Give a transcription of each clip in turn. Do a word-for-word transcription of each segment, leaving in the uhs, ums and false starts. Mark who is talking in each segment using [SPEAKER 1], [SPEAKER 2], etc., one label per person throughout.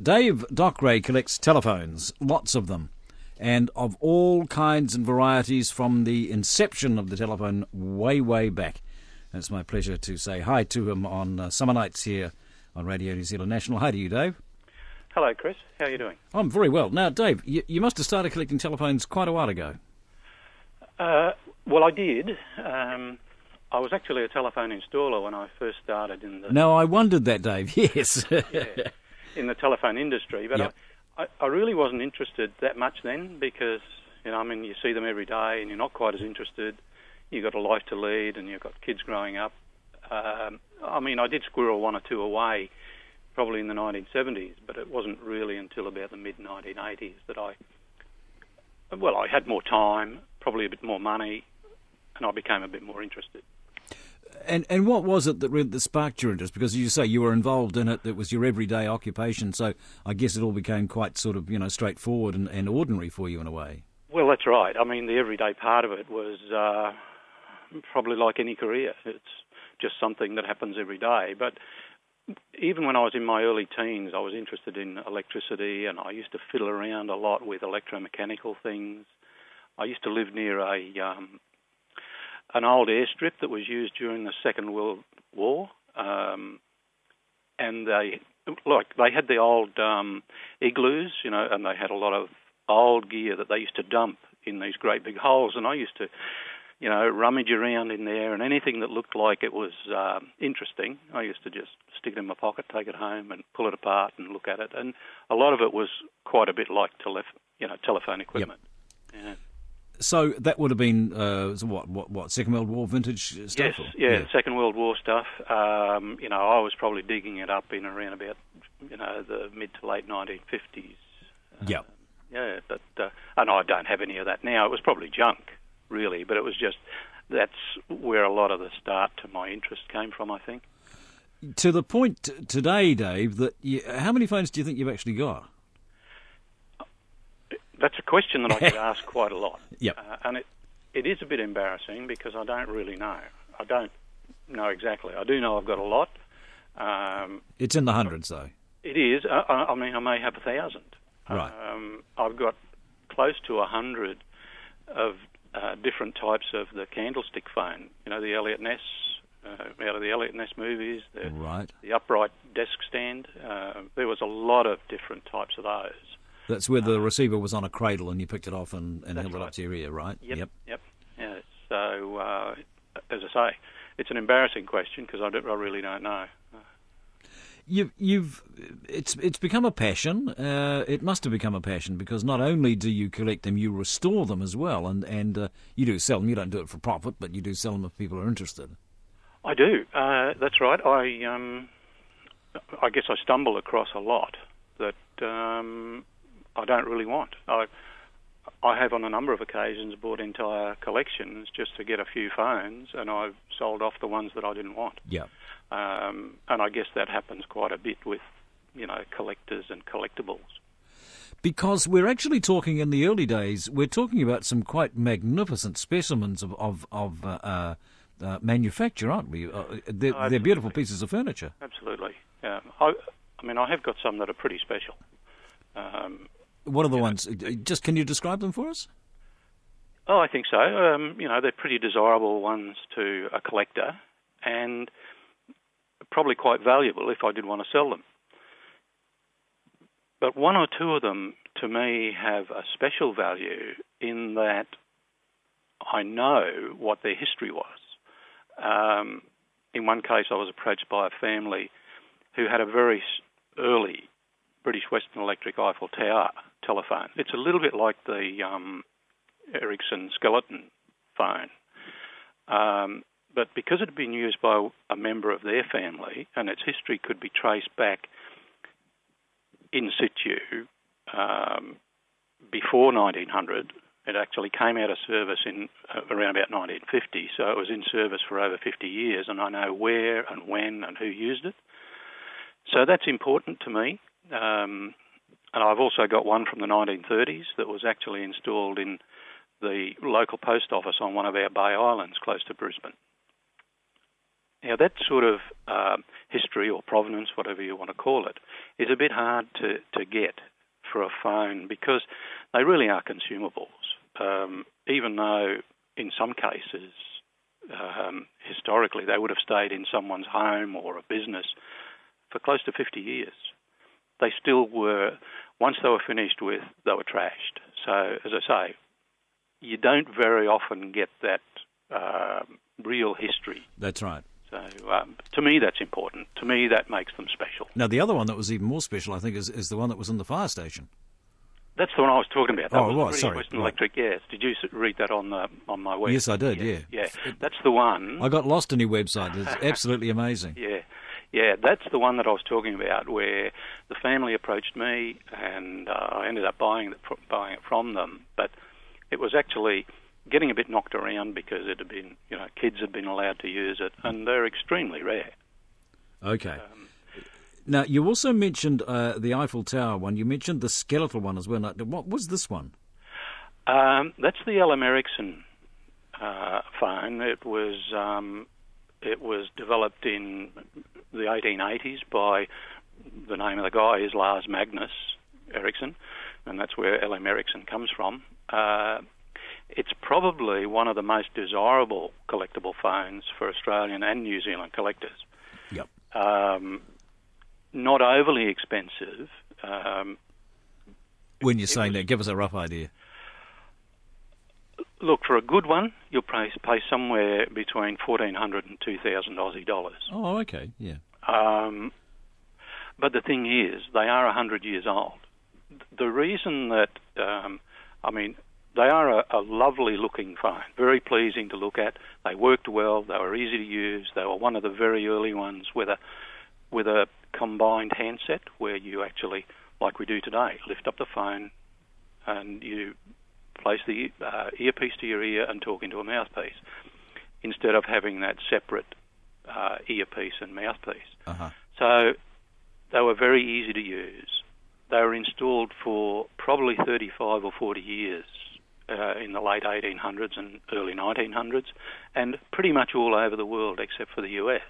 [SPEAKER 1] Dave Dockeray collects telephones, lots of them, and of all kinds and varieties from the inception of the telephone way, way back. And it's my pleasure to say hi to him on uh, summer nights here on Radio New Zealand National. Hi to you, Dave.
[SPEAKER 2] Hello, Chris. How are you doing?
[SPEAKER 1] I'm very well. Now, Dave, you, you must have started collecting telephones quite a while ago.
[SPEAKER 2] Uh, well, I did. Um, I was actually a telephone installer when I first started in the...
[SPEAKER 1] No, I wondered that, Dave, yes.
[SPEAKER 2] yeah, in the telephone industry, but
[SPEAKER 1] yep.
[SPEAKER 2] I, I, I really wasn't interested that much then because, you know, I mean, you see them every day and you're not quite as interested. You've got a life to lead and you've got kids growing up. Um, I mean, I did squirrel one or two away probably in the nineteen seventies, but it wasn't really until about the mid nineteen eighties that I, well, I had more time, probably a bit more money, and I became a bit more interested.
[SPEAKER 1] And and what was it that, really, that sparked your interest? Because, as you say, you were involved in it, it was your everyday occupation, so I guess it all became quite sort of, you know, straightforward and, and ordinary for you in a way.
[SPEAKER 2] Well, that's right. I mean, the everyday part of it was uh, probably like any career. It's just something that happens every day, but even when I was in my early teens, I was interested in electricity, and I used to fiddle around a lot with electromechanical things. I used to live near a um, an old airstrip that was used during the Second World War, um, and they like they had the old um, igloos, you know, and they had a lot of old gear that they used to dump in these great big holes, and I used to, you know, rummage around in there, and anything that looked like it was um, interesting, I used to just stick it in my pocket, take it home, and pull it apart and look at it. And a lot of it was quite a bit like telef- you know, telephone equipment. Yep. Yeah.
[SPEAKER 1] So that would have been uh, what, what, what, Second World War vintage stuff?
[SPEAKER 2] Yes, yeah, yeah, Second World War stuff. Um, you know, I was probably digging it up in around about, you know, the mid to late nineteen fifties.
[SPEAKER 1] Yeah.
[SPEAKER 2] Uh, yeah, but uh, and I don't have any of that now. It was probably junk, really, but it was just, that's where a lot of the start to my interest came from, I think.
[SPEAKER 1] To the point t- today, Dave, that you, how many phones do you think you've actually got?
[SPEAKER 2] That's a question that I get asked quite a lot.
[SPEAKER 1] Yep.
[SPEAKER 2] Uh, and it, it is a bit embarrassing because I don't really know. I don't know exactly. I do know I've got a lot. Um,
[SPEAKER 1] it's in the hundreds, though.
[SPEAKER 2] It is. I, I mean, I may have a thousand.
[SPEAKER 1] Right.
[SPEAKER 2] Um, I've got close to a hundred of uh, different types of the candlestick phone. You know, the Elliot Ness, uh, out of the Elliot Ness movies. The,
[SPEAKER 1] right.
[SPEAKER 2] The upright desk stand. Uh, there was a lot of different types of those.
[SPEAKER 1] That's where the uh, receiver was on a cradle and you picked it off and, and held
[SPEAKER 2] right.
[SPEAKER 1] it up to your ear, right?
[SPEAKER 2] Yep.
[SPEAKER 1] Yep.
[SPEAKER 2] Yep. Yeah. So, uh, as I say, it's an embarrassing question because I, don't, I really don't know.
[SPEAKER 1] You've, you've, it's it's become a passion. Uh, it must have become a passion because not only do you collect them, you restore them as well, and and uh, you do sell them. You don't do it for profit, but you do sell them if people are interested.
[SPEAKER 2] I do. Uh, that's right. I um, I guess I stumble across a lot that um, I don't really want. I I have on a number of occasions bought entire collections just to get a few phones, and I've sold off the ones that I didn't want.
[SPEAKER 1] Yeah.
[SPEAKER 2] Um, and I guess that happens quite a bit with, you know, collectors and collectibles.
[SPEAKER 1] Because we're actually talking in the early days, we're talking about some quite magnificent specimens of of, of uh, uh, uh, manufacture, aren't we? Uh, they're,
[SPEAKER 2] oh,
[SPEAKER 1] they're beautiful pieces of furniture.
[SPEAKER 2] Absolutely. Yeah. I, I mean, I have got some that are pretty special. Um,
[SPEAKER 1] what are the ones? Know, Just can you describe them for us?
[SPEAKER 2] Oh, I think so. Um, you know, they're pretty desirable ones to a collector, and probably quite valuable if I did want to sell them. But one or two of them, to me, have a special value in that I know what their history was. Um, in one case, I was approached by a family who had a very early British Western Electric Eiffel Tower telephone. It's a little bit like the um, Ericsson skeleton phone. Um, But because it had been used by a member of their family, and its history could be traced back in situ um, before nineteen hundred, it actually came out of service in uh, around about nineteen fifty. So it was in service for over fifty years, and I know where and when and who used it. So that's important to me. Um, and I've also got one from the nineteen thirties that was actually installed in the local post office on one of our Bay Islands close to Brisbane. Now, that sort of um, history or provenance, whatever you want to call it, is a bit hard to, to get for a phone because they really are consumables, um, even though in some cases, um, historically, they would have stayed in someone's home or a business for close to fifty years. They still were, once they were finished with, they were trashed. So, as I say, you don't very often get that uh, real history.
[SPEAKER 1] That's right.
[SPEAKER 2] So, um, to me, that's important. To me, that makes them special.
[SPEAKER 1] Now, the other one that was even more special, I think, is, is the one that was in the fire station.
[SPEAKER 2] That's the one I was talking about. That
[SPEAKER 1] oh,
[SPEAKER 2] was
[SPEAKER 1] right,
[SPEAKER 2] British
[SPEAKER 1] sorry.
[SPEAKER 2] Western
[SPEAKER 1] Right.
[SPEAKER 2] Electric, yes. Did you read that on the, on my website?
[SPEAKER 1] Yes, I did,
[SPEAKER 2] yeah.
[SPEAKER 1] yeah.
[SPEAKER 2] Yeah, that's the one.
[SPEAKER 1] I got lost in your website. It's absolutely amazing.
[SPEAKER 2] Yeah, yeah, that's the one that I was talking about, where the family approached me, and uh, I ended up buying it, buying it from them. But it was actually getting a bit knocked around because it had been, you know, kids had been allowed to use it, and they're extremely rare.
[SPEAKER 1] Okay.
[SPEAKER 2] Um,
[SPEAKER 1] now, you also mentioned uh, the Eiffel Tower one. You mentioned the skeletal one as well. Now, what was this one?
[SPEAKER 2] Um, that's the L M Ericsson uh, phone. It was um, it was developed in the eighteen eighties by, the name of the guy is Lars Magnus Ericsson, and that's where L M Ericsson comes from. Uh, it's probably one of the most desirable collectible phones for Australian and New Zealand collectors.
[SPEAKER 1] Yep.
[SPEAKER 2] Um, not overly expensive. Um,
[SPEAKER 1] when you're saying was, that, give us a rough idea.
[SPEAKER 2] Look, for a good one, you'll pay, pay somewhere between fourteen hundred and two thousand Aussie dollars.
[SPEAKER 1] Oh, okay, yeah.
[SPEAKER 2] Um, but the thing is, they are one hundred years old. The reason that, um, I mean, they are a, a lovely-looking phone, very pleasing to look at. They worked well. They were easy to use. They were one of the very early ones with a with a combined handset where you actually, like we do today, lift up the phone and you place the uh, earpiece to your ear and talk into a mouthpiece, instead of having that separate uh, earpiece and mouthpiece.
[SPEAKER 1] Uh-huh.
[SPEAKER 2] So they were very easy to use. They were installed for probably thirty-five or forty years uh, in the late eighteen hundreds and early nineteen hundreds, and pretty much all over the world except for the U S.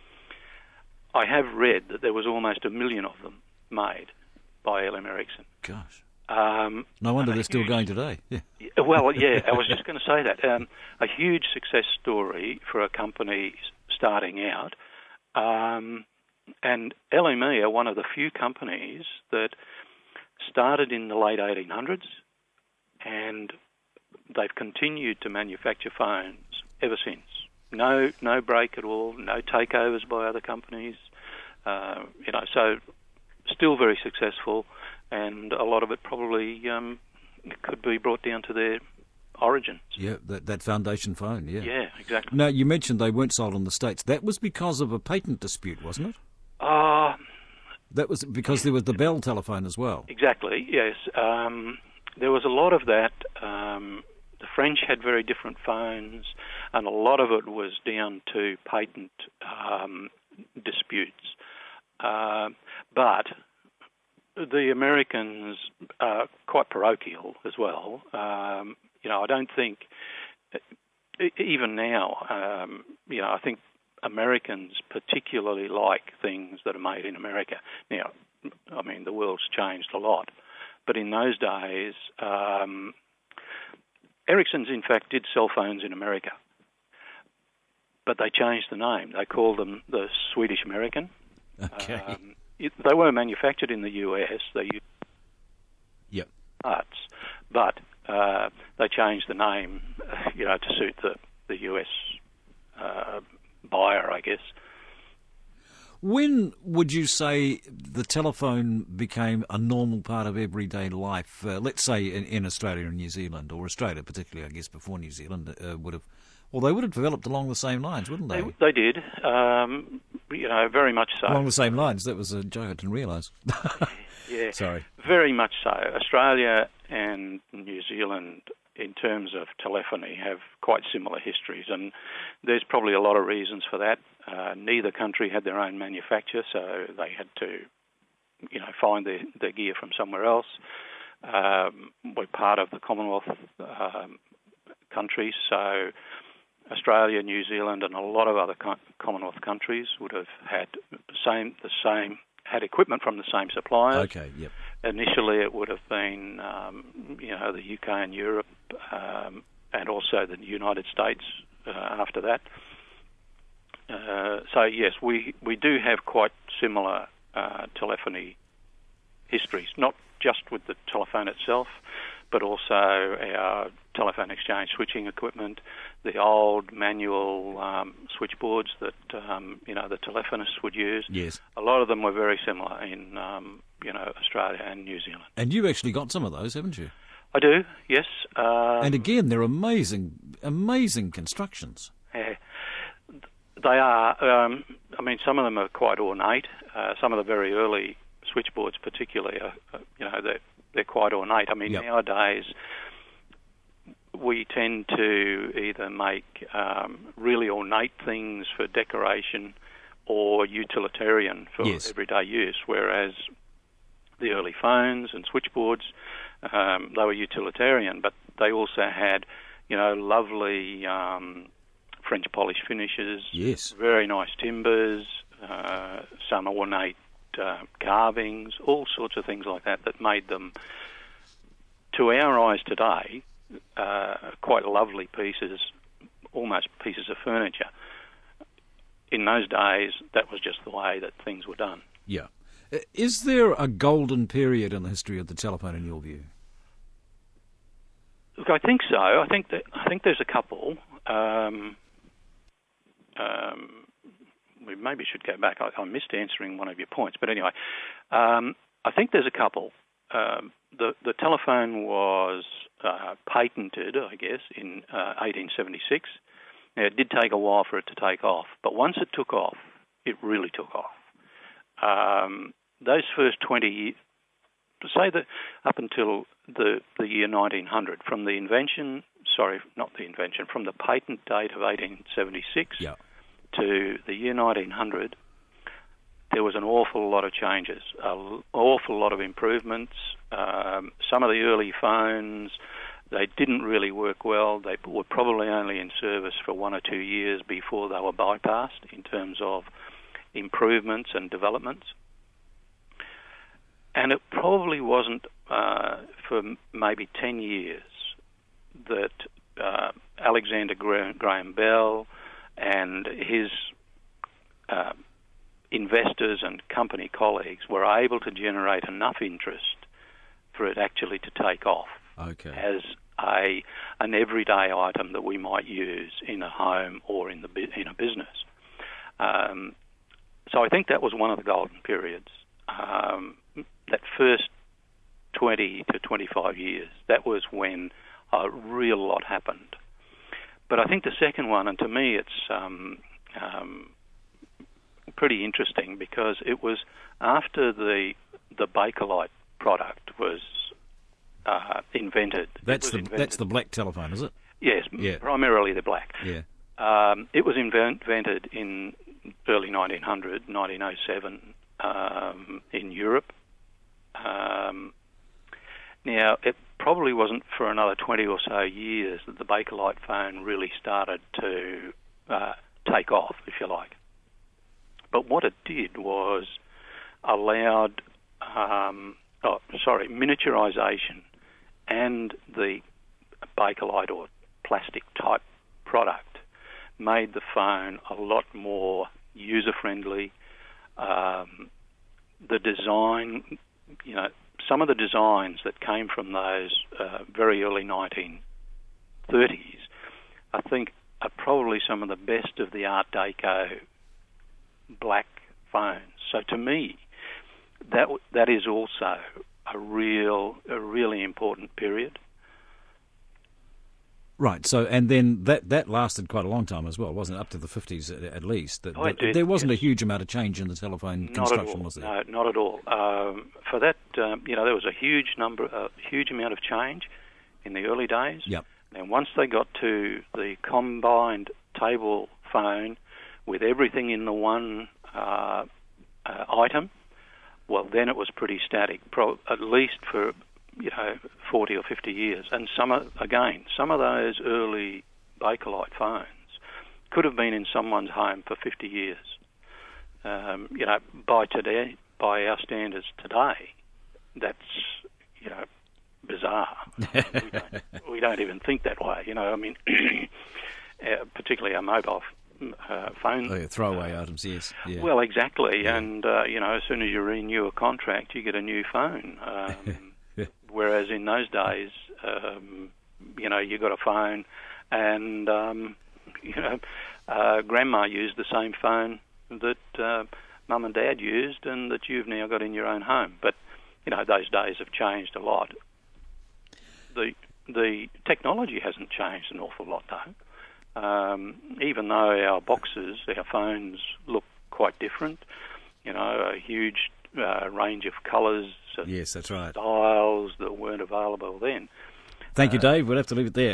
[SPEAKER 2] I have read that there was almost a million of them made by L M Ericsson.
[SPEAKER 1] Gosh.
[SPEAKER 2] Um,
[SPEAKER 1] no wonder they're still
[SPEAKER 2] huge,
[SPEAKER 1] going today. Yeah.
[SPEAKER 2] Well, yeah, I was just going to say that. Um, a huge success story for a company starting out. Um, and L M E are one of the few companies that started in the late eighteen hundreds, and they've continued to manufacture phones ever since. No, no break at all. No takeovers by other companies. Uh, you know, so still very successful, and a lot of it probably um, could be brought down to their origins.
[SPEAKER 1] Yeah, that, that foundation phone. Yeah.
[SPEAKER 2] Yeah, exactly.
[SPEAKER 1] Now, you mentioned they weren't sold in the States. That was because of a patent dispute, wasn't it?
[SPEAKER 2] Uh,
[SPEAKER 1] that was because there was the Bell telephone as well.
[SPEAKER 2] Exactly, yes. Um, there was a lot of that. Um, the French had very different phones, and a lot of it was down to patent um, disputes. Uh, but the Americans are quite parochial as well. Um, you know, I don't think, even now, um, you know, I think Americans particularly like things that are made in America. Now, I mean, the world's changed a lot, but in those days, um, Ericsson's, in fact, did cell phones in America, but they changed the name. They called them the Swedish American.
[SPEAKER 1] Okay.
[SPEAKER 2] Um, it, they were manufactured in the U S. They used
[SPEAKER 1] yep.
[SPEAKER 2] parts, but uh, they changed the name, you know, to suit the the U S uh, buyer, I guess.
[SPEAKER 1] When would you say the telephone became a normal part of everyday life? Uh, let's say in, in Australia and New Zealand, or Australia particularly, I guess, before New Zealand uh, would have. Well, they would have developed along the same lines, wouldn't they?
[SPEAKER 2] They, they did, um, you know, very much so.
[SPEAKER 1] Along the same lines. That was a joke I didn't realise.
[SPEAKER 2] Yeah,
[SPEAKER 1] sorry.
[SPEAKER 2] Very much so. Australia and New Zealand, in terms of telephony, have quite similar histories, and there's probably a lot of reasons for that. Uh, neither country had their own manufacturer, so they had to, you know, find their, their gear from somewhere else. Um, we're part of the Commonwealth um, countries, so Australia, New Zealand, and a lot of other Commonwealth countries would have had the same, the same had equipment from the same suppliers.
[SPEAKER 1] Okay, yep.
[SPEAKER 2] Initially, it would have been, um, you know, the U K and Europe, um, and also the United States uh, after that. Uh, so yes, we we do have quite similar uh, telephony histories, not just with the telephone itself, but also our telephone exchange switching equipment, the old manual um, switchboards that um, you know the telephonists would use.
[SPEAKER 1] Yes,
[SPEAKER 2] a lot of them were very similar in um, you know Australia and New Zealand.
[SPEAKER 1] And you've actually got some of those, haven't you?
[SPEAKER 2] I do, yes. Um,
[SPEAKER 1] and again, they're amazing, amazing constructions.
[SPEAKER 2] Yeah, they are. Um, I mean, some of them are quite ornate. Uh, some of the very early switchboards, particularly, are, uh, you know, they're they're quite ornate. I mean, yep. nowadays we tend to either make um, really ornate things for decoration or utilitarian for
[SPEAKER 1] yes.
[SPEAKER 2] everyday use, whereas the early phones and switchboards, um, they were utilitarian, but they also had, you know, lovely um, French polish finishes,
[SPEAKER 1] yes.
[SPEAKER 2] very nice timbers, uh, some ornate uh, carvings, all sorts of things like that that made them, to our eyes today, uh, quite lovely pieces, almost pieces of furniture. In those days, that was just the way that things were done.
[SPEAKER 1] Yeah. Is there a golden period in the history of the telephone, in your view?
[SPEAKER 2] Look, I think so. I think that I think there's a couple. Um, um, we maybe should go back. I, I missed answering one of your points, but anyway, um, I think there's a couple. Um, the the telephone was uh, patented, I guess, in uh, eighteen seventy-six. Now, it did take a while for it to take off, but once it took off, it really took off. Um, those first twenty years, say that up until the the year nineteen hundred, from the invention, sorry, not the invention, from the patent date of eighteen seventy-six
[SPEAKER 1] yeah.
[SPEAKER 2] to the year nineteen hundred, there was an awful lot of changes, an awful lot of improvements. Um, some of the early phones, they didn't really work well. They were probably only in service for one or two years before they were bypassed in terms of improvements and developments. And it probably wasn't uh, for maybe ten years that uh, Alexander Graham Bell and his uh, investors and company colleagues were able to generate enough interest for it actually to take off
[SPEAKER 1] okay.
[SPEAKER 2] as a an everyday item that we might use in a home or in the in a business. Um, so I think that was one of the golden periods. Um, that first twenty to twenty-five years, that was when a real lot happened. But I think the second one, and to me it's um, um, pretty interesting because it was after the the Bakelite product was uh, invented.
[SPEAKER 1] That's
[SPEAKER 2] was
[SPEAKER 1] the
[SPEAKER 2] invented.
[SPEAKER 1] that's the black telephone, is it?
[SPEAKER 2] Yes,
[SPEAKER 1] yeah.
[SPEAKER 2] primarily the black.
[SPEAKER 1] Yeah.
[SPEAKER 2] Um, it was invent- invented in early nineteen hundred, nineteen oh seven um, in Europe. Um, now, it probably wasn't for another twenty or so years that the Bakelite phone really started to uh, take off, if you like. But what it did was allowed, um, oh, sorry, miniaturization and the Bakelite or plastic type product made the phone a lot more user-friendly. Um, the design, you know, some of the designs that came from those uh, very early nineteen thirties, I think, are probably some of the best of the Art Deco black phones. So to me, that that is also a real, a really important period.
[SPEAKER 1] Right. So, and then that, that lasted quite a long time as well, wasn't it? Up to the fifties at, at least. That,
[SPEAKER 2] Oh,
[SPEAKER 1] that,
[SPEAKER 2] it did,
[SPEAKER 1] there wasn't
[SPEAKER 2] yes.
[SPEAKER 1] a huge amount of change in the telephone
[SPEAKER 2] Not
[SPEAKER 1] construction,
[SPEAKER 2] at all.
[SPEAKER 1] was there?
[SPEAKER 2] No, not at all. Um, for that, um, you know, there was a huge number, a huge amount of change in the early days.
[SPEAKER 1] Yep.
[SPEAKER 2] And once they got to the combined table phone with everything in the one uh, uh, item, well, then it was pretty static, pro- at least for, you know, forty or fifty years. And some of, again, some of those early Bakelite phones could have been in someone's home for fifty years. Um, you know, by today, by our standards today, that's, you know, bizarre. we, don't, we don't even think that way. You know, I mean, uh, particularly our mobile uh, phone.
[SPEAKER 1] Oh, yeah, throwaway uh, items, yes. Yeah.
[SPEAKER 2] Well, exactly.
[SPEAKER 1] Yeah.
[SPEAKER 2] And, uh, you know, as soon as you renew a contract, you get a new phone. Um, whereas in those days, um, you know, you got a phone and, um, you know, uh, Grandma used the same phone that uh, Mum and Dad used and that you've now got in your own home. But, you know, those days have changed a lot. The the technology hasn't changed an awful lot, though. Um, even though our boxes, our phones look quite different, you know, a huge uh, range of colours,
[SPEAKER 1] yes, that's right,
[SPEAKER 2] styles that weren't available then.
[SPEAKER 1] Thank you, Dave. We'll have to leave it there.